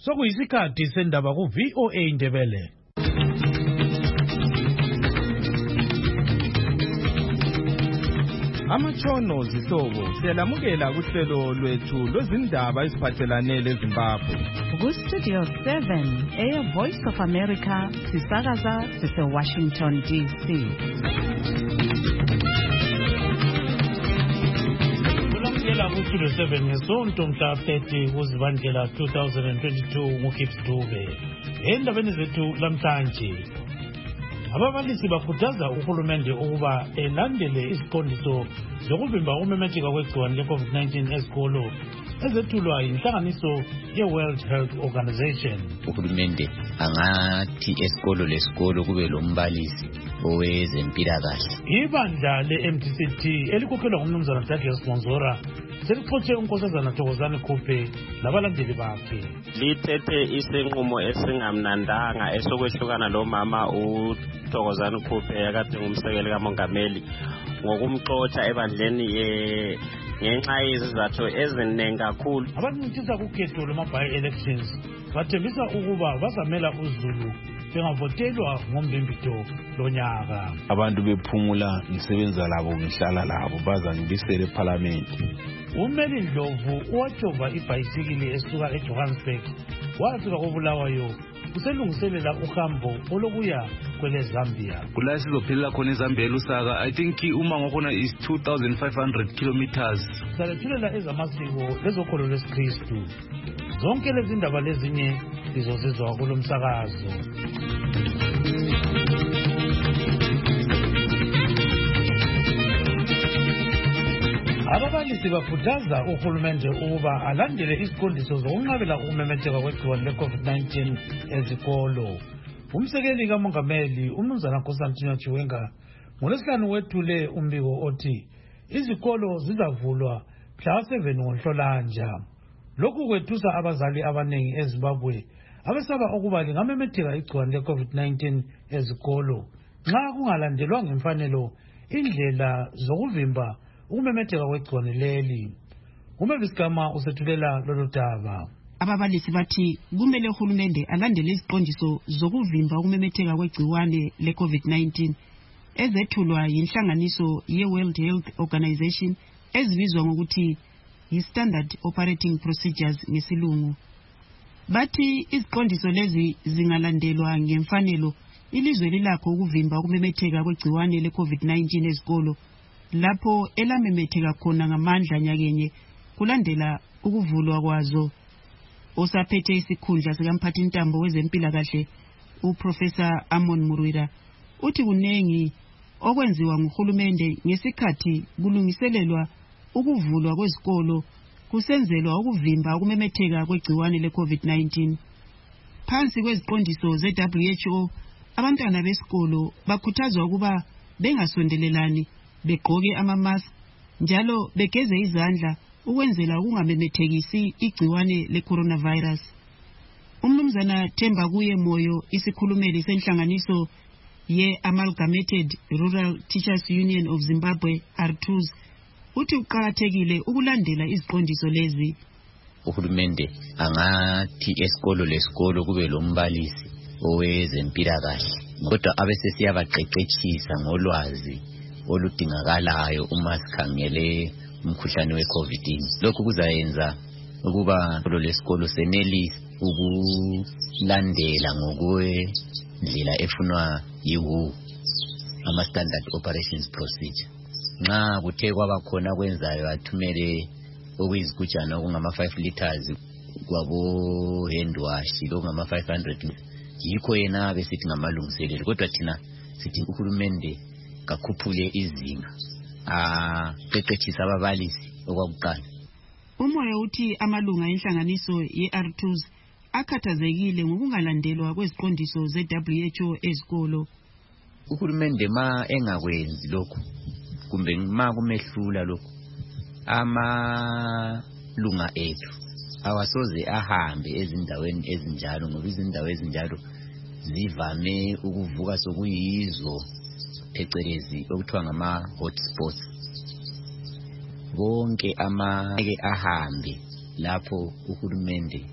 Sokuyisikhathi sendaba ku VOA Indebele. Amatshono zihlobo siyalamukela kuhlelo lwethu lwezindaba eziphathelane leZimbabwe. Ku Studio 7 Voice of America sisakaza sise-Washington DC. Kulamukela ku Studio 7 ngesonto mhla 30 kuZibandlela 2022 nguKips Dube. Endabeni zethu lamhlanje, ababalisi bakhuthaza uhulumende ukuba elandele isiqondiso zokuvimba ukumemetheka kwegciwane le-COVID-19 ezikolo ezethulwa yinhlanganiso ye-World Health Organization. Uhulumende angathi esikolo lesikolo kube lombalisi owezempilakahle. Ibandla le-MTCT elikhokhelwa ngumnumzana Douglas Monzora selixotshe unkosazana Thokozani Khuphe labalandeli bakhe. Lithethe isinqumo esingamnandanga esokwehlukana lo mama uThokozani Khuphe akade ngumsekeli kaMongameli ngokumxotsha ebandleni ngenxa yezizathu eziningi kakhulu. Abancintisa kukhetho lwama-by-elections bathembisa ukuba bazamela uZulu bengavotelwa ngoMbimbido lonyaka. Abantu bephumula ngisebenza labo ngihlala labo baza ngibisele eParliament. Umeli Ndlovu owajova ibhayisikili esuka eJohannesburg wafika koBulawayo uselungiselela uhambo olokuya kwele Zambia. Kula sizophelela khona eZambia eLusaka. I think umango khona is 2500 kilometers. Salethulela ezamasiko lezokholo lwesikristu. Zonke lezi ndaba lezinye lizozizwa kulo msakazo. Ababalisi bakhuthaza uhulumende ukuba alandele isiqondiso zokunqabela ukumemetheka kwegciwane le-COVID-19 ezikolo. Umsekeli kaMongameli umnumzana Constantine Chiwenga ngoLwesihlanu wethule umbiko othi izikolo zizavulwa mhla 7 ngoNhlolanja. Lokhu kwethusa abazali abanengi eZimbabwe abesaba ukuba lingamemetheka igciwane le-COVID-19 ezikolo nxa kungalandelwa ngemfanelo indlela zokuvimba ukumemetheka kwegciwane leli. Umeviskama usethulela lolu daba. Ababalisi bathi kumele uhulumende alandele iziqondiso zokuvimba ukumemetheka kwegciwane le-COVID-19 ezethulwa yinhlanganiso ye-World Health Organization ezibizwa ngokuthi yi-Standard Operating Procedures ngesilungu. Bathi iziqondiso lezi zingalandelwa ngemfanelo ilizwe lilakho ukuvimba ukumemetheka kwegciwane le-COVID-19 ezikolo lapho elamemetheka khona ngamandla nyakenye kulandela ukuvulwa kwazo. Osaphethe isikhundla sikamphathintambo wezempilakahle uProfessor Amon Murwira uthi kunengi okwenziwa nguhulumende ngesikhathi kulungiselelwa ukuvulwa kwezikolo kusenzelwa ukuvimba ukumemetheka kwegciwane le-COVID-19. Phansi kweziqondiso ze-WHO abantwana besikolo bakhuthazwa ukuba bengasondelelani, begqoke ama-mask njalo begeze izandla ukwenzela ukungamemethekisi igciwane le-coronavirus. Umnumzana Themba Kuye Moyo, isikhulumeli senhlanganiso ye-Amalgamated Rural Teachers Union of Zimbabwe, ARTUZ, uthi uqakathekile ukulandela iziqondiso lezi. Uhulumende angathi esikolo lesikolo kube lombalisi owezempilakahle, kodwa abesesiyabaqeqetshisa ngolwazi oludingakalayo uma sikhangele umkhuhlane we-COVID. Lokhu kuzayenza ukuba lo lesikolo senelise ukulandela ngokwendlela efunwa yiwo ama-Standard Operations Procedure. Nxa kuthe kwaba khona kwenzayo athumele okuyizigujana okungama-5 liters kwabo hand wash lokungama-500, yikho yena besithi ngamalungiselelo. Kodwa thina sithi uhulumende kakhuphule izinga qeqetshisa ababalisi okwakuqala. Umoya uthi amalunga enhlanganiso ye-ARTUZ akhathazekile ngokungalandelwa kweziqondiso ze-WHO ezikolo. Uhulumende ma engakwenzi lokhu kumbe ma kumehlula lokhu, amalunga ethu awasoze ahambe ezindaweni ezinjalo, ngoba izindawo ezinjalo zivame ukuvuka sokuyizo phecelezi okuthiwa ngama-hotspots. Bonke amake ahambe lapho uhulumende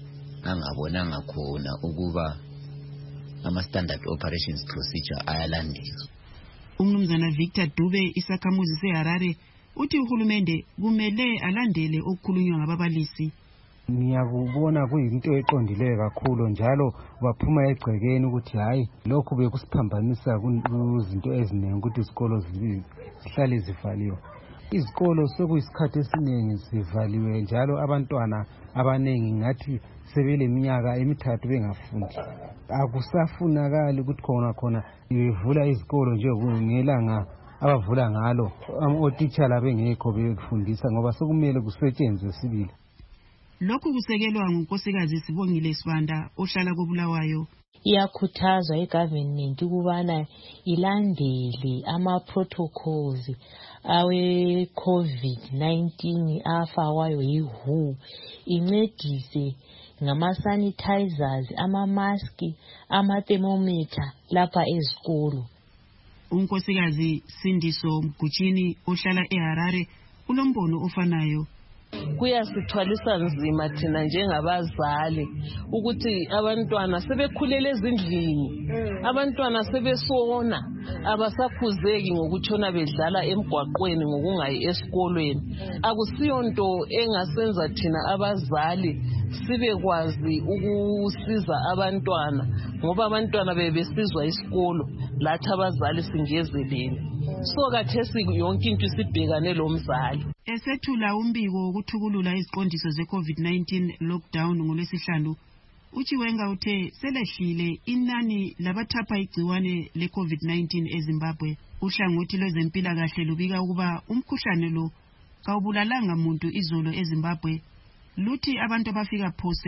angabonanga khona ukuba ama-standard operations procedure ayalandelwa. Umnumzana Victor Dube isakhamuzi seHarare uthi uhulumende kumele alandele okukhulunywa ngababalisi. Ngiyakubona kuyinto eqondileyo kakhulu njalo baphuma egcekeni ukuthi hayi lokhu bekusiphambanisa kuzinto eziningi ukuthi izikolo zihlale zivaliwe. Izikolo sokuyisikhathi esiningi zivaliwe njalo abantwana abaningi ngathi sebeleminyaka emithathu bengafundi. Akusafunakali ukuthi khona bevula izikolo nje ngelanga abavula ngalo otitshala bengekho befundisa ngoba sokumele kusetshenzwe sibili. Lokhu kusekelwa ngunkosikazi Sibongile Sibanda ohlala koBulawayo. Iyakhuthazwa igovernment ukubana ilandele ama-protocols awe COVID-19 afakwayo yi-WHO, incedise ngama-sanitizers, ama-maski, ama-thermometer lapha ezikolo. Unkosikazi Sindiso Mgutshini ohlala eHarare ulombono ofanayo. Kuyasithwalisa nzima thina njengabazali ukuthi abantwana sebekhulele ezindlini, abantwana sebesona, abasakhuzeki ngokutshona bedlala emgwaqweni ngokungayi esikolweni. Akusiyonto engasenza thina abazali sibekwazi ukusiza abantwana ngoba abantwana bebesizwa isikolo lathi abazali singezelele. So kathesi yonke into sibhekane lomzali. Esethula umbiko wokuthukulula iziqondiso ze-COVID-19 lockdown ngolwesihlanu, uChiwenga uthe selehlile inani labathapha igciwane le-COVID-19 eZimbabwe. Uhlangothi lwezempilakahle lubika ukuba umkhuhlane lo kawubulalanga muntu izolo eZimbabwe. Luthi abantu abafika phose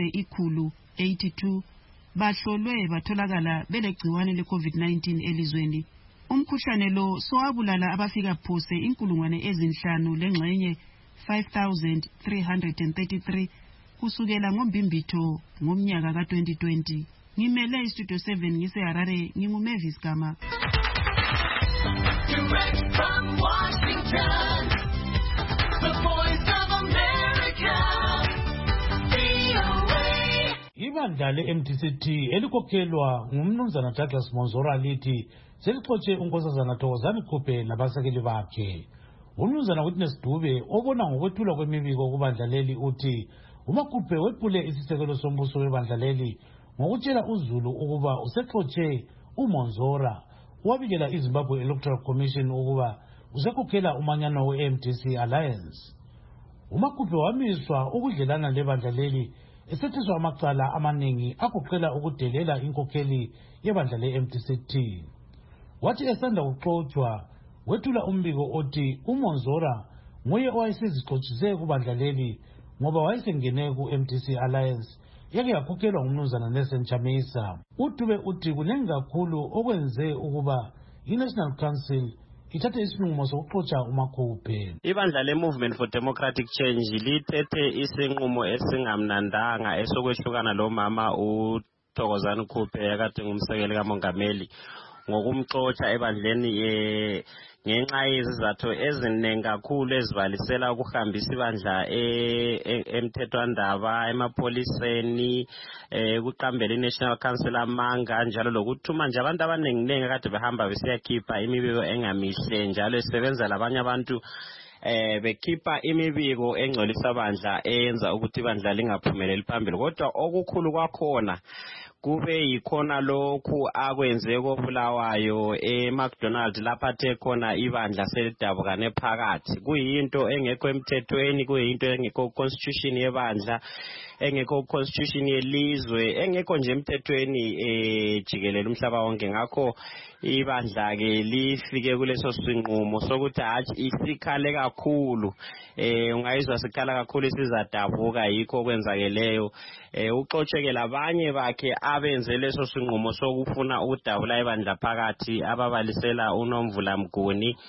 182 bahlolwe batholakala belegciwane le-COVID-19 elizweni. Umkhuhlane lo sowabulala abafika phose 5,000 lengxenye 5,333 kusukela ngoMbimbitho ngomnyaka ka-2020. Ngimele iStudio 7 ngiseHarare, nginguMavis Gama. Direct from Washington, the Voice of America, VOA. Ibandla le-MTCT elikhokhelwa ngumnumzana Douglas Monzora lithi selixotshe unkosazana Thokozani Khuphe nabasekeli bakhe. Umnumzana Witness Dube obona ngokwethulwa kwemibiko kubandla leli uthi uMakhuphe wephule isisekelo sombuso webandla leli ngokutshela uZulu ukuba usexotshe uMonzora wabikela iZimbabwe Electoral Commission ukuba usekhokhela umanyano we-MDC Alliance. uMakhuphe wamiswa ukudlelana lebandla leli esethiswa amacala amaningi agoqela ukudelela inkokheli yebandla le-MTCT. Wathi esanda kuxotshwa wethula umbiko othi uMonzora nguye owayesezixotshise kubandla leli ngoba wayesengene ku-MDC Alliance yake yakhokhelwa ngumnumzana Nelson Chamisa. uDube uthi kunengi kakhulu okwenze ukuba i-National Council ithathe isinqumo sokuxotsha uMakhuphe. Ibandla le-Movement for Democratic Change lithethe isinqumo esingamnandanga esokwehlukana lo mama uThokozani Khuphe akade ngumsekeli kamongameli ngokumxotsha ebandleni ngenxa yezizathu eziningi kakhulu ezivalisela ukuhambisa ibandla emthethwandaba emapholiseni ukuqambela i-National Council amanga njalo lokuthuma nje abantu abaningi kade behamba besiyakhipha imibiko engamihle njalo esebenza labanye abantu bekhipha imibiko engcolisa bandla eyenza ukuthi ibandla lingaphumeleli phambili. Kodwa okukhulu kwakhona kube yikhona lokhu akwenze koBulawayo eMcDonald lapha athe khona ibandla selidabukane phakathi. Kuyinto engekho emthethweni, kuyinto engekho constitution yebandla, engekho constitution yelizwe, engekho nje emthethweni jikelele umhlaba wonke. Ngakho ibandla ke lifike kuleso sinqumo sokuthi hathi isikhale kakhulu, ungayizwa sikhala kakhulu sizadabuka yikho kwenzakeleyo. Uxotsheke labanye bakhe abenze leso sinqumo sokufuna ukudabula ibandla phakathi ababalisela uNomvula Mguni,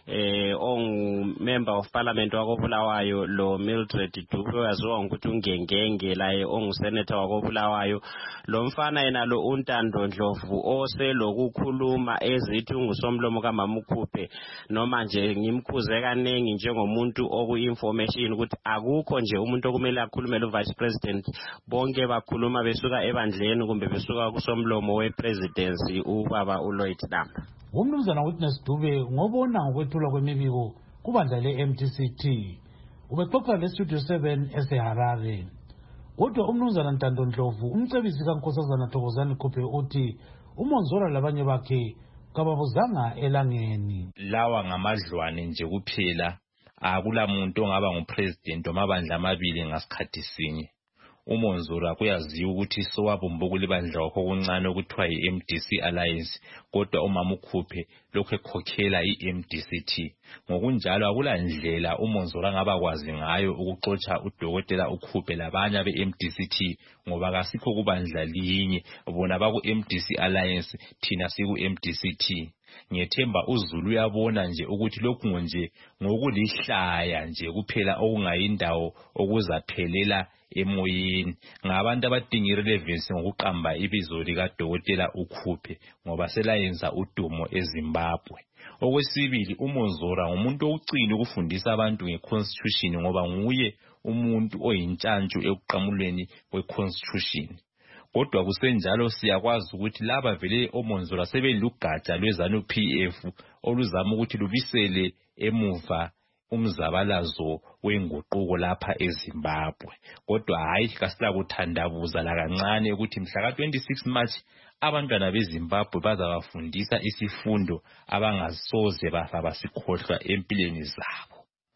ongumember of parliament wakobulawayo lo Mildred Dube waziwa ngokuthi ungengenge laye ongusenator wakobulawayo. Lo mfana yena lo uNtando Ndlovu oselokukhuluma ezithi ungusomlomo kaMamukhuphe noma nje ngimkhuze kanengi njengomuntu oku-information ukuthi akukho nje umuntu okumele akhulumele uvice president, bonke bakhuluma besuka ebandleni kumbe besuka kusomlomo wepresidency ubaba uLloyd Tambo. Umnumzana Witness Dube ngobona ngokwethulwa kwemibiko kubandla le-MTCT ubexoxa le-Studio 7 eseHarare. Kodwa umnumzana Ntando Ndlovu umcebisi kaNkosazana Thokozani Khuphe uthi uMonzora labanye bakhe kababuzanga elangeni. Lawa ngamadlwane nje kuphela, akula muntu ongaba ngupresident wamabandla amabili ngasikhathi sinye. uMonzora kuyaziwa ukuthi sowabumbukule ibandla wakho okuncane okuthiwa yi-MDC Alliance, kodwa uMamukhuphe lokhu ekhokhela i-MDCT. Ngokunjalo akula ndlela uMonzora ngabakwazi ngayo ukuxotsha uDokotela uKhuphe labanye abe-MDCT ngoba kasikho kubandla linye, bona baku-MDC Alliance, thina siku-MDCT. Ngiyethemba uZulu uyabona nje ukuthi lokhu nje ngokulihlaya nje kuphela okungayindawo okuzaphelela emoyeni. Ngabantu abadinga irelevancy ngokuqamba ibizo lika Dokotela uKhuphe ngoba selayenza udumo eZimbabwe. Okwesibili, uMonzora ngumuntu okucina ukufundisa abantu ngeconstitution ngoba nguye umuntu oyintshantshu ekuqamulweni kweconstitution. Kodwa kusenjalo siyakwazi ukuthi laba vele oMonzora sebelugatsha lweZANU-PF oluzama ukuthi lubisele emuva umzabalazo wenguquko lapha eZimbabwe. Kodwa hayi kasila kuthandabuza lakancane ukuthi mhla ka-26 March abantwana beZimbabwe bazabafundisa isifundo abangasoze basikhohlwa empilweni zabo.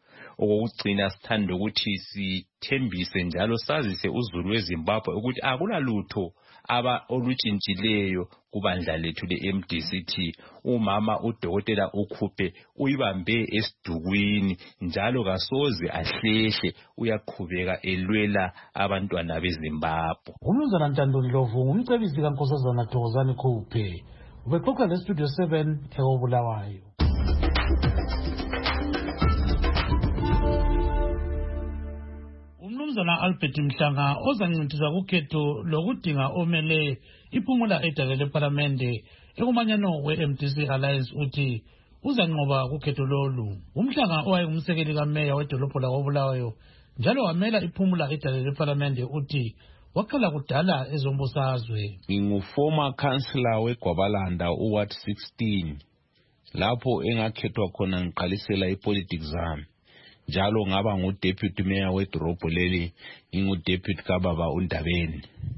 Okugcina sithanda ukuthi sithembise njalo sazise uZulu weZimbabwe ukuthi akula lutho olutshintshileyo kubandla lethu le-MDCT. Umama uDokotela uKhuphe uyibambe esidukwini njalo kasoze ahlehle, uyaqhubeka elwela abantwana beZimbabwe. Umnumzana Ntando Ndlovu ngumcebisi kaNkosazana Thokozani Khuphe ubexoxa le-Studio 7 eKobulawayo. Umnumzana Albert Mhlanga ozancintiswa kukhetho lokudinga omele iphumula edale leParlamente ekumanyano we-MDC Alliance uthi uzanqoba kukhetho lolu. Umhlanga owayengumsekeli kameya wedolobho lakoBulawayo njalo wamela iphumula edale leParlamente uthi waqala kudala ezombusazwe. Ngingu-former councillor weGwabalanda uWard 16 lapho engakhethwa khona ngiqalisela ipolitics zami. Njalo ngaba ngu-deputy mayor wedorobho leli, ngingu-deputy kababa uNdabeni.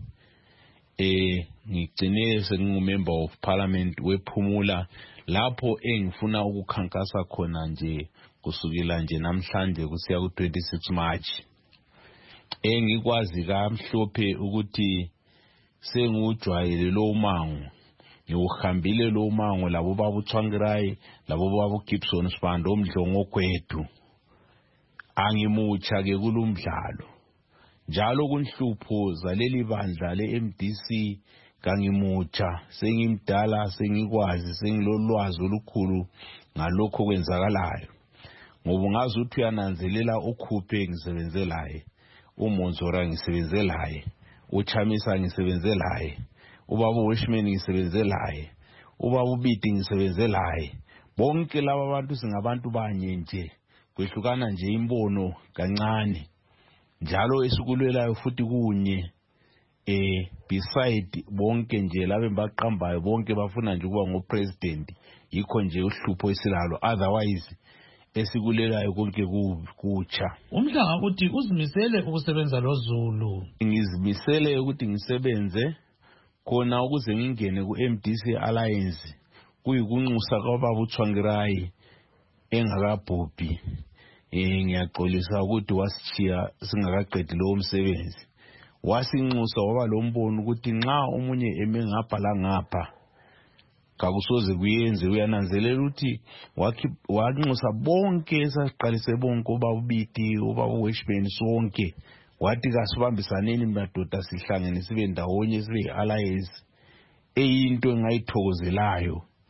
Ngigcine sengingumember of parliament wephumula lapho engifuna ukukhankasa khona nje kusukela nje namhlanje kusiya ku-26 March. Ngikwazi kamhlophe ukuthi sengujwayele lo mango, ngiwuhambile lo mango labo babu Tsvangirai, labo babu Gibson Sibanda omdlongo gwethu. Angimutsha ke kulumdlalo njalo kunhlupho zaleli bandla le-MDC kangimutsha, sengimdala, sengikwazi, sengilolwazi olukhulu ngalokho kwenzakalayo. Ngoba ngazi ukuthi uyananzelela uKhuphe ngisebenze laye, uMonzora ngisebenze laye, uChamisa ngisebenze laye, ubaba Wishman ngisebenze laye, ubaba uBiti ngisebenze laye. Bonke laba abantu singabantu banye nje, kwehlukana nje imbono kancane njalo esikulwelayo futhi kunye. Beside bonke nje laba baqambayo bonke bafuna nje ukuba ngopresident, yikho nje uhlupho esilalo, otherwise esikulelayo konke kutsha. Umhlanga uthi uzimisele ukusebenza loZulu. Ngizimisele ukuthi ngisebenze khona ukuze ngingene ku-MDC Alliance kuyikunxusa kwababa uTsvangirai engakabhubhi. Ngiyaxolisa ukuthi wasitshiya singakaqedi lowo msebenzi. Wasinxusa waba lombono ukuthi nxa umunye eme ngapha la ngapha kakusoze kuyenze, uyananzelela ukuthi wanxusa bonke esasiqalise bonke, ubaba uBiti, ubaba uWishman, sonke wathi kasibambisaneni madoda sihlangene sibe ndawonye sibe alliance. Eyinto engayithokozelayo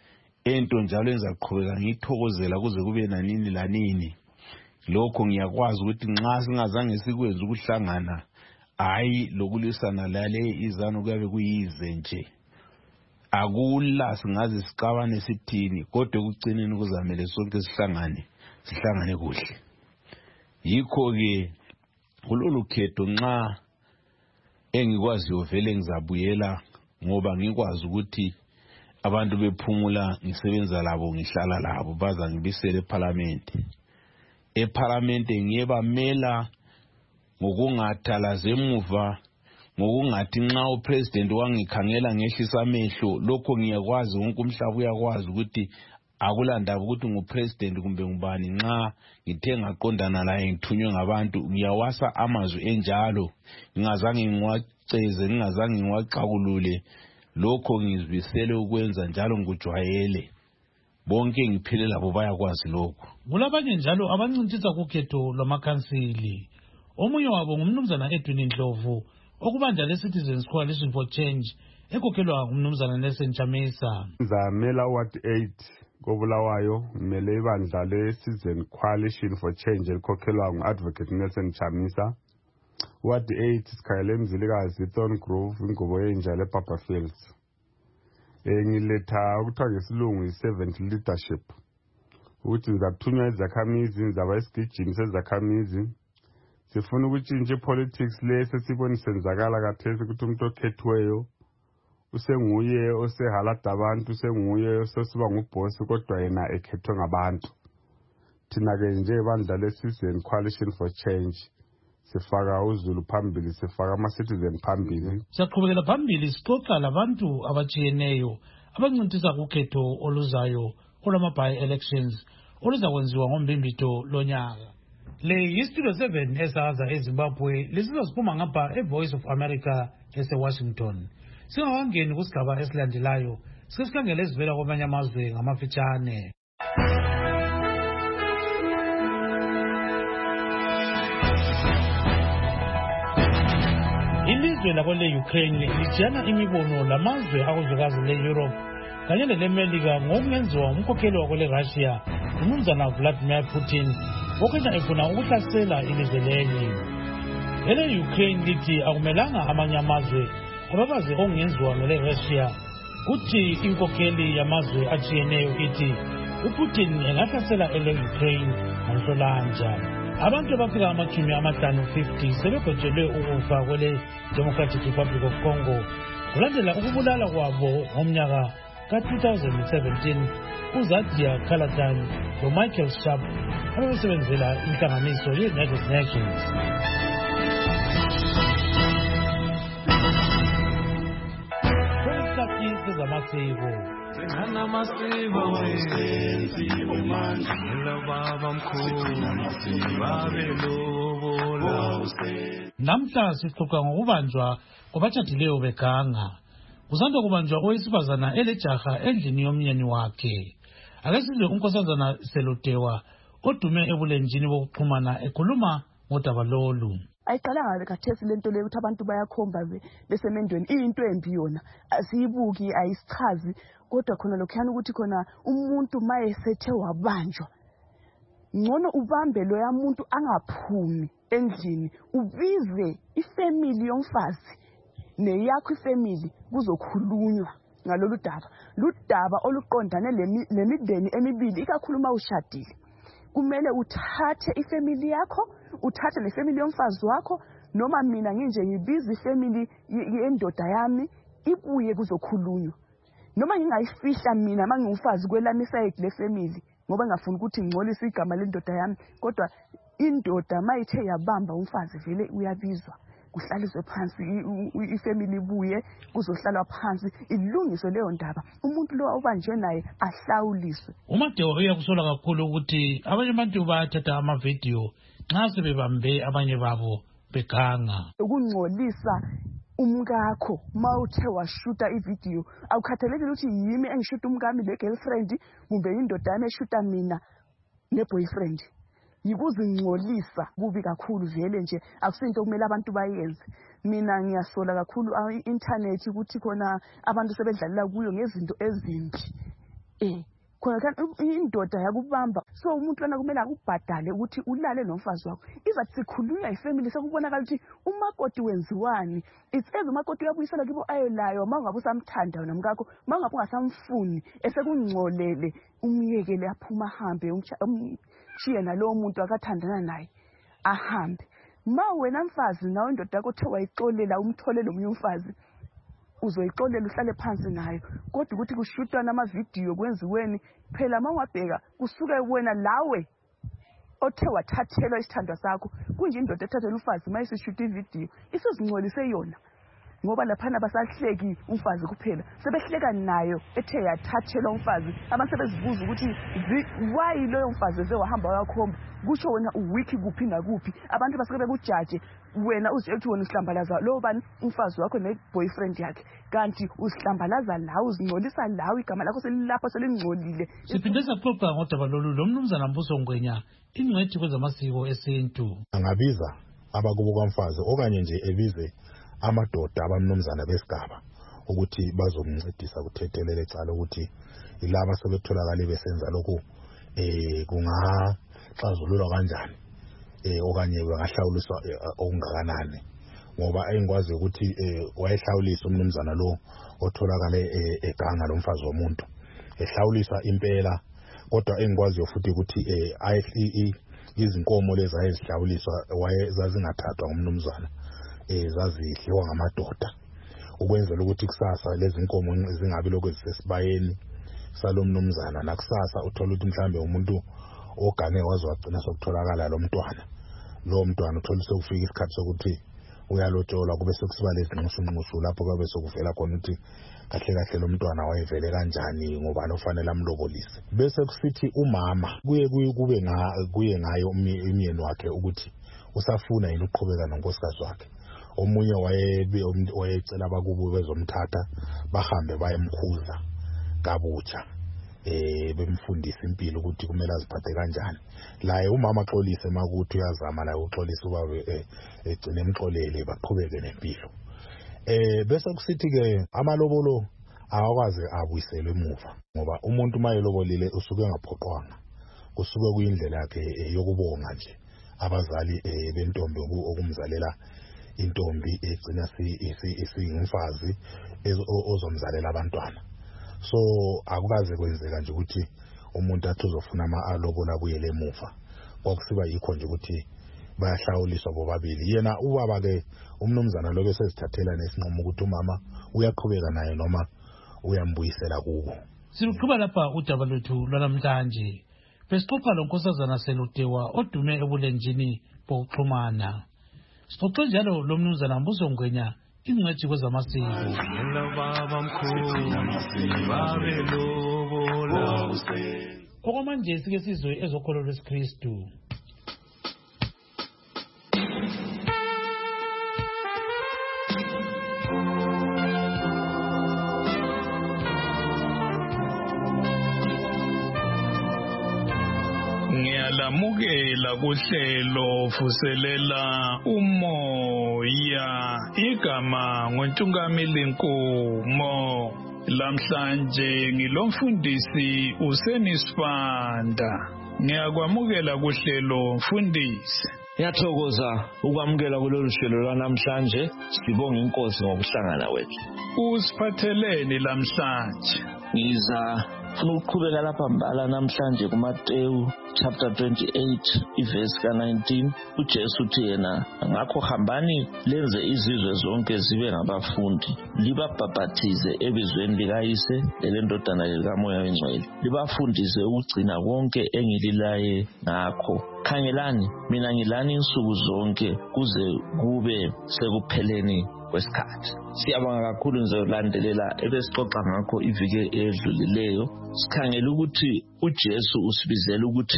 ento njalo engizaqhubeka ngiyithokozela kuze kube nanini lanini. Lokho ngiyakwazi ukuthi nxa singazange sikwenze ukuhlangana hayi lokulisana lale izanu kuyabe kuyize nje. Akula singaze siqabane sithini kodwa ekucineni kuzamele sonke sihlangane kuhle. Yikho ke kulolu khetho nxa engikwaziyo vele ngizabuyela ngoba ngikwazi ukuthi abantu bephumula ngisebenza labo ngihlala labo baza ngibisele eParliament. EParliament ngiyebamela ngokungathalaze emuva ngokungathi nxa upresident wangikhangela ngehlisa amehlo lokho ngiyakwazi wonke umhlaba uyakwazi ukuthi akulandaba ukuthi ngupresident kumbe ngubani nxa ngithe ngaqondana laye ngithunywe ngabantu ngiyawasa amazwi enjalo ngingazange ngiwaceze ngingazange ngiwaqakulule lokho ngizibisele ukwenza njalo ngikujwayele bonke ngiphile labo bayakwazi lokho. Kulabanye njalo abancintisa kukhetho lwamakhansili. Omunye wabo ngumnumzana Edwin Ndlovu okubanja le-Citizens Coalition for Change ekhokhelwa ngumnumzana Nelson Chamisa. Ngizamela Ward 8 koBulawayo ngimele ibandla le-Citizen Coalition for Change elikhokhelwa ngu-Advocate Nelson Chamisa. Ward 8 sikhayele Mzilikazi Thorn Grove ingubo yenja lePapa Fields. Ngiletha ukuthiwa ngesilungu i-servant leadership ukuthi ngizathunywa izakhamizi ngizaba isigijimi sezakhamizi. Sifuna ukutshintsha ipolitics le sesibona senzakala kathesi ukuthi umuntu okhethiweyo usenguye osehalada abantu usenguye osesiba ngubhosi kodwa yena ekhethwe ngabantu. Thina-ke nje ibandla le-Citizen Coalition for Change sifaka uZulu phambili sifaka ama-citizen phambili. Siyaqhubekela phambili sixoxa labantu abatshiyeneyo abancintisa kukhetho oluzayo olwama-by-elections oluzakwenziwa ngoMbimbito lonyaka. Le yiStudio 7 esakaza eZimbabwe lisiza siphuma ngapha eVoice of America eseWashington. Singakangeni kusigaba esilandelayo sike sikhangele ezivela kwamanye amazwe ngamafitshane. Ilizwe lakwele-Ukraine lijana imibono lamazwe akuzwekazi le-Europe kanye nele-Melika ngokungenziwa umkhokheli wakwele-Russia umnumzana Vladimir Putin okwenza efuna ukuhlasela ilizwe leli. Ele-Ukraine lithi akumelanga amanye amazwe ababaze okungenziwa ngele-Russia kuthi inkokheli yamazwe atshiyeneyo ithi uPutin engahlasela ele-Ukraine ngoNhlolanja. Abantu abafika 50 sebegwetshelwe ukufa kwele-Democratic Republic of Congo kulandela ukubulala kwabo ngomnyaka ka-2017 uZadia Kalatan loMichael Sharp ababesebenzela inhlanganiso ye-United Nations. Kwesikhathi sezamasiko namhla sixoxa ngokubanjwa kwabatshadileyo beganga. Kusanda kubanjwa owesifazana elejaha endlini yomnyeni wakhe. Ake sizwe unkosazana Selotewa odume ebulenjini bokuxhumana ekhuluma ngodaba lolu. Ayiqalanga kathesi lento le ukuthi abantu bayakhomba besemendweni into embi yona asiyibuki ayisichazi kodwa khona lokhuyana ukuthi khona umuntu mayesethe wabanjwa ngcono ubambe lo yamuntu angaphumi endlini ubize ifamily yomfazi neyakho ifamily kuzokhulunywa ngalolu daba ludaba oluqondane lemideni emibili ikakhulu mawushadile kumele uthathe ifamily yakho uthathe le family yomfazi wakho noma mina nginje ngibiza ifamily yendoda yami ibuye kuzokhulunywa noma ngingayifihla mina mangingumfazi kwelami side le family ngoba ngafuna ukuthi ngcolise igama lendoda yami kodwa indoda mayithe yabamba umfazi vele uyabizwa kuhlaliswe phansi ifamily ibuye kuzohlalwa phansi ilungiswe leyo ndaba umuntu lo obanjwe naye ahlawuliswe. uMadewa uyakusola kakhulu ukuthi abanye abantu bathatha amavidiyo nxa sebebambe abanye babo beganga ukungcolisa umkakho mawuthe washuta ividiyo awukhathalekile ukuthi yimi engishuta umkami le-girlfriend kumbe indoda yami eshuta mina ne-boyfriend yikuzingcolisa kubi kakhulu vele nje akusinto kumele abantu bayenze. Mina ngiyasola kakhulu i-internet ukuthi khona abantu sebedlalela kuyo ngezinto ezimbi khona kanti indoda yakubamba so umuntu lana kumele akubhadale ukuthi ulale nomfazi wakho izathi sikhulunywa ifamily sekubonakala ukuthi umakoti wenziwani it's as umakoti uyabuyisela kibo ayelayo mangabe usamthanda nomkakho mangabe ungasamfuni esekungcolele umyekele aphuma ahambe umshiye nalowo muntu akathandana naye ahambe ma wena mfazi nawe indoda yakho the wayixolela umtholele omunye umfazi uzoyixolela uhlale phansi nayo kodwa ukuthi kushutwa namavidiyo kwenziweni phela mawabheka kusuke wena lawe othe wathathelwa isithandwa sakho kunje indoda ethathela ufazi mayisishuta ividiyo isizingcolise yona ngoba laphana basahleki umfazi kuphela sebehleka nayo ethe yathathelwa umfazi abasebezibuza ukuthi why loyo mfazi ezewahamba wayakhomba kusho wena uwiki kuphi nakuphi abantu basike bekujaje wena uzithi wena usihlambalaza lo bani umfazi wakho neboyfriend yakhe kanti usihlambalaza la uzingcolisa lawo igama lakho selilapha selingcolile. Siphinde saxoxa ngodaba lolu lo mnumzana Mbuso Ngwenya ingcwethi kwezamasiko esintu angabiza abakubo kwamfazi okanye nje ebize amadoda abamnumzana besigaba ukuthi bazomncedisa kuthethelele ecala ukuthi ilaba sebetholakala besenza lokho kungaxazululwa kanjani okanye bangahlawuliswa okungakanani ngoba engikwazi ukuthi wayehlawulisa umnumzana lo otholakala eganga lomfazi womuntu ehlawulisa impela kodwa engikwazi futhi ukuthi izinkomo lezi ayezihlawuliswa zazingathathwa ngumnumzana zazidliwa ngamadoda ukwenzela ukuthi kusasa lezi nkomo zingabi lokho zisesibayeni salomnumzana nakusasa uthola ukuthi mhlambe umuntu ogane wazwagcina sokutholakala lo mntwana uthola sekufika isikhathi sokuthi uyalotsholwa kube sekusiba lezinqushunqushu lapho babe sokuvela khona ukuthi kahle lo mntwana wayevele kanjani ngoba nofanele amlobolise bese kusithi umama kuye ngayo umyeni wakhe ukuthi usafuna yini ukuqhubeka nonkosikazi wakhe omunye wayecela abakubo bezomthatha bahambe bayemkhuza kabutsha bemfundisa impilo ukuthi kumele aziphathe kanjani laye umama xolise makuthi uyazama la uxolisa ubabe egcine emxolele baqhubeke nempilo bese kusithi ke amalobolo awakwazi abuyiselwe emuva ngoba umuntu mayelobolile usuke engaphoqwanga kusuke kuyindlela yakhe yokubonga nje abazali bentombi okumzalela intombi egcina isingumfazi ozomzalela abantwana so akukaze kwenzeka nje ukuthi umuntu athi uzofuna alobola kuyele emuva kwakusiba yikho nje ukuthi bayahlawuliswa bobabili yena ubaba ke umnumzana lo bese sithathela nesinqumo ukuthi umama uyaqhubeka naye noma uyambuyisela kubo. Siluqhuba lapha udaba lwethu lwanamhlanje besixoxa lonkosazana Selutewa odume ebulenjini bokuxhumana. Sixoxe njalo lo mnumzana Mbuso Ngwenya ingcwethi kwezamasiko. Okwamanje sike sizwe ezokholo lwesikristu. Ngiyalamukela kuhlelo vuselela umoya igama ngoNtungamili Nkomo lamhlanje ngilomfundisi uSenisibanda ngiyakwamukela kuhlelo mfundisi. Ngiyathokoza ukwamukela kulolu hlelo lwanamhlanje sibonga inkosi ngokuhlangana kwethu. Usiphatheleni lamhlanje? Ngizafuna ukuqhubeka lapha mbala namhlanje kuMateyu chapter 28 iverse ka-19 uJesu uthi yena ngakho hambani lenze izizwe zonke zibe ngabafundi libabhaphathize ebizweni likayise lelendodana likamoya oyingcwele libafundise ukugcina konke engililaye ngakho. Khangelani mina ngilani insuku zonke kuze kube sekupheleni kwesikhathi. Siyabonga kakhulu nizolandelela ebesixoxa ngakho iviki edlulileyo. Sikhangela ukuthi uJesu usibizela ukuthi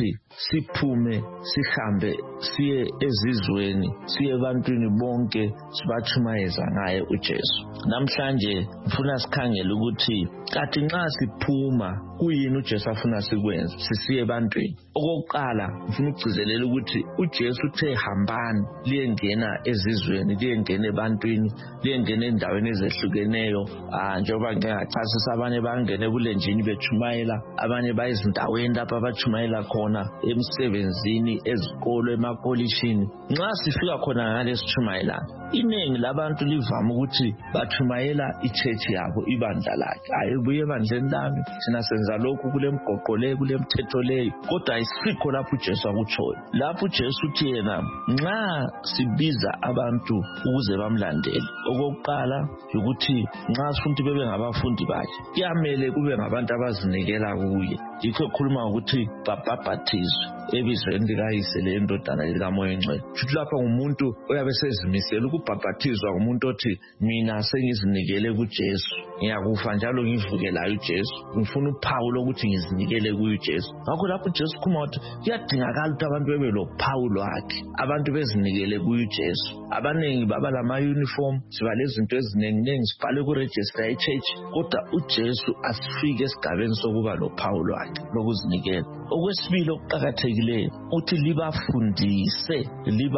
ukuthi siphume sihambe siye ezizweni siye ebantwini bonke sibatshumayeza ngaye uJesu. Namhlanje ngifuna sikhangele ukuthi kathi nxa siphuma kuyini uJesu afuna sikwenze sisiye ebantwini. Okokuqala ngifuna ukugcizelela ukuthi uJesu uthe hambani liyengena ezizweni, liyengena ebantwini, liyengena endaweni ezehlukeneyo. Njengoba ngingachasisa abanye bangene ebulenjini bechumayela, abanye bayizindaweni lapha abachumayela khona, emsebenzini, ezikolo, emakolishini. Nxa sifika khona ngalesi chumayela, iningi labantu livama ukuthi bachumayela ichechi yabo, ibandla lakhe. Ayibuye ebandleni lami, thina senza lokhu, kule mgoqo le, kule mthetho leyo. Kodwa ayisikho lapho uJesu akutshoyo. Lapho uJesu uthi yena nxa sibiza abantu ukuze bamlandele, okokuqala ukuthi nxa sifundi bebe ngabafundi bakhe, kuyamele kube ngabantu abazinikela kuye. Yikho ekhuluma ukuthi babhaphathizwe ebizweni likayise lendodana likaMoya Ngcwele. Futhi lapha ngumuntu oyabe sezimisela ukubhaphathizwa, ngumuntu othi mina sengizinikele kuJesu, ngiyakufa njalo ngivukelayo uJesu, ngifuna uphawu lokuthi ngizinikele kuJesu. Ngakho lapho uJesu ukhuluma ukuthi kuyadingakala ukuthi abantu bebe lophawu lwakhe, abantu bezinikele kuJesu. Abanengi baba lama uniform, siba lezinto ezinengi sibhale kuregister ye-church, kodwa uJesu asifike esigabeni sokuba lophawu lwakhe lokuzinikela. Okwesibili okuqakathekileyo uthi libafundise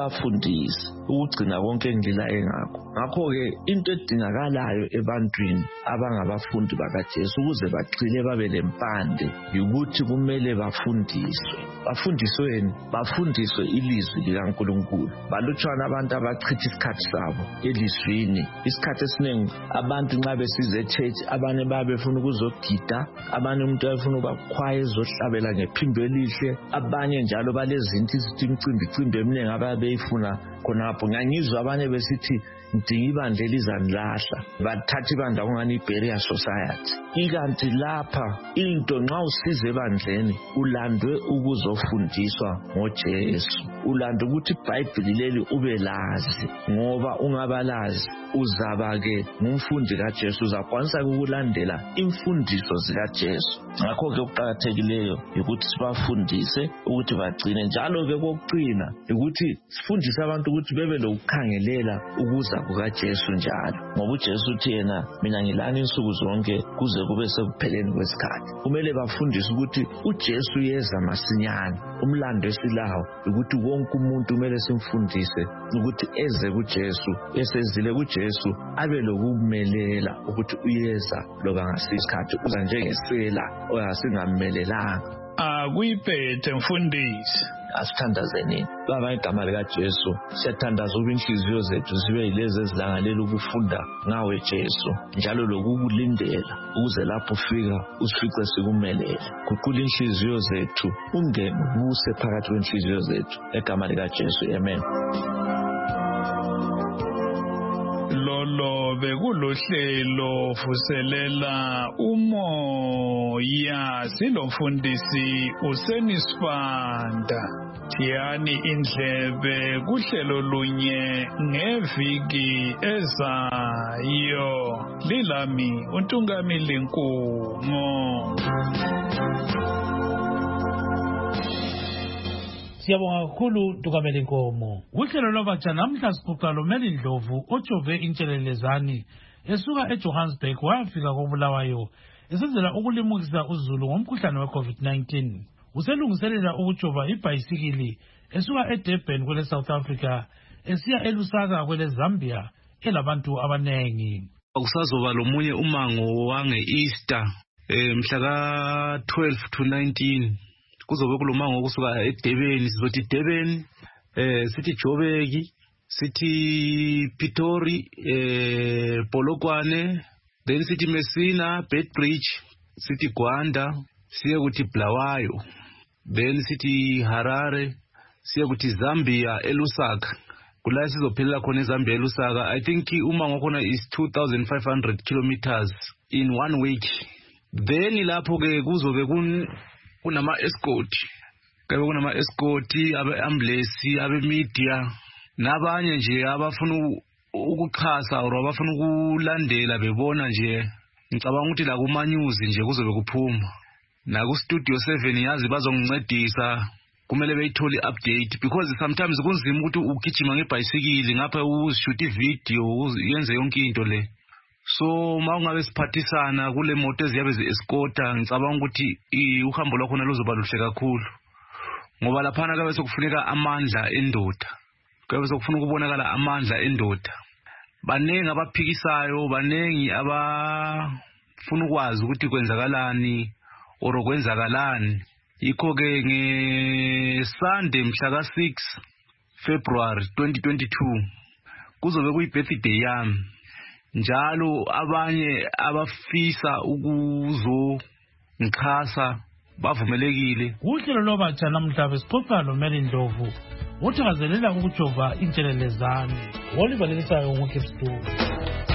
ukugcina konke engilaye ngakho. Ngakho-ke into edingakalayo ebantwini abangabafundi bakaJesu ukuze baqile babe lempande ukuthi kumele bafundiswe. Bafundisweni, bafundiswe ilizwi likaNkulunkulu. Balutshwana abantu abachitha isikhathi sabo elizwini. Isikhathi esiningi abantu nxa besize e-church, abanye babefuna ukuzogida, abanye umuntu ayefuna ukubakhwaya ezohlabela ngephimbo elihle, abanye njalo balezinto imicimbi eminingi ababeyifuna khonapho. Ngangizwa abanye besithi ngidinga ibandla elizanilahla, bathatha ibandla kungani i-barrier society. Ikanti lapha into nxa usize ebandleni ulandwe ukuzofundiswa ngoJesu, ulandwe ukuthi iBhayibhili leli ube lazi, ngoba ungabalazi uzaba-ke ngumfundi kaJesu, uzakwanisa ukulandela imfundiso zikaJesu. Ngakho-ke okuqakathekileyo ukuthi sibafundise ukuthi bagcine. Njalo-ke kokucina ukuthi sifundise abantu ukuthi bebe lokukhangelela ukuza kukaJesu njalo, ngoba uJesu uthi yena mina ngilani insuku zonke kuze kube sekupheleni kwesikhathi. Kumele bafundise ukuthi uJesu yeza masinyane. Umlando esilawo ukuthi wonke umuntu kumele simfundise ukuthi eze kuJesu, esezile kuJesu abe lokumelela ukuthi uyeza loba ngasisikhathi, uza njengesela oyasingamelelanga. Akuyiphethe mfundisi. Asithandazeni baba igama likaJesu, siyathandaza ukuba inhliziyo zethu zibe yilezi ezilangalela ukufunda ngawe Jesu, njalo lokukulindela ukuze lapho ufika usifice sikumelele. Guqula inhliziyo zethu, ungene ubuse phakathi kwenhliziyo zethu egama likaJesu, amen. Lolo bekulohlelo vuselela umoya, silomfundisi uSenisibanda. Thiyani indlebe kuhlelo lunye ngeviki ezayo. Lilami uNtungamili Nkungo. Siyabonga kakhulu Ntungameli Nkomo. Uhlelo lwabatsha namhla siquqa loMeli Ndlovu ojove intshelelezani esuka eJohannesburg wayafika koBulawayo esenzela ukulimukisa uzulu ngomkhuhlane we-COVID-19. Uselungiselela ukujova ibhayisikili esuka eDurban kwele South Africa esiya eLusaka kwele Zambia elabantu abanengi. Kusazoba lomunye umango wange-Easter mhla ka-12 to 19. Kuzobe kulomango okusuka eDurban, sizothi Durban, sithi Joburg, sithi Pitori, Polokwane, then sithi Messina, Beitbridge, sithi Gwanda, siye kuthi Bulawayo, then sithi Harare, siye kuthi Zambia eLusaka. Kula sizophelela khona eZambia eLusaka. I think umango khona is 2,500 kilometers in 1 week. Then lapho ke kuzobe kunama escort, kabe kunama escort, abe-ambulance, abe-media, nabanye nje abafuna ukuxhasa or abafuna ukulandela bebona nje. Ngicabanga ukuthi la kuma news nje kuzobe kuphuma. Na ku studio 7 yazi bazongincedisa kumele beyithole update because sometimes kunzima ukuthi ugijima ngebhayisikili ngapha uzishoot ivideo uyenze yonke into le. So mawungabe siphathisana kule moto eziyabe zi-escorta ngicabanga ukuthi uhambo lwakho luzoba luhle kakhulu ngoba laphana kabe sokufuneka amandla endoda, kabe sokufuna ukubonakala amandla endoda. Baningi abaphikisayo, baningi abafuna ukwazi ukuthi kwenzakalani or kwenzakalani. Yikho ke ngeSunday mhla ka-6 February 2022 kuzobe kuyi-birthday yami. Njalo abanye abafisa ukuzongichasa bavumelekile. Uhlelo lobatsha namhla besixoxa loMary Ndlovu uthakazelela ukujova intshelelezane. Oliver Lelisayo ngoKipstone.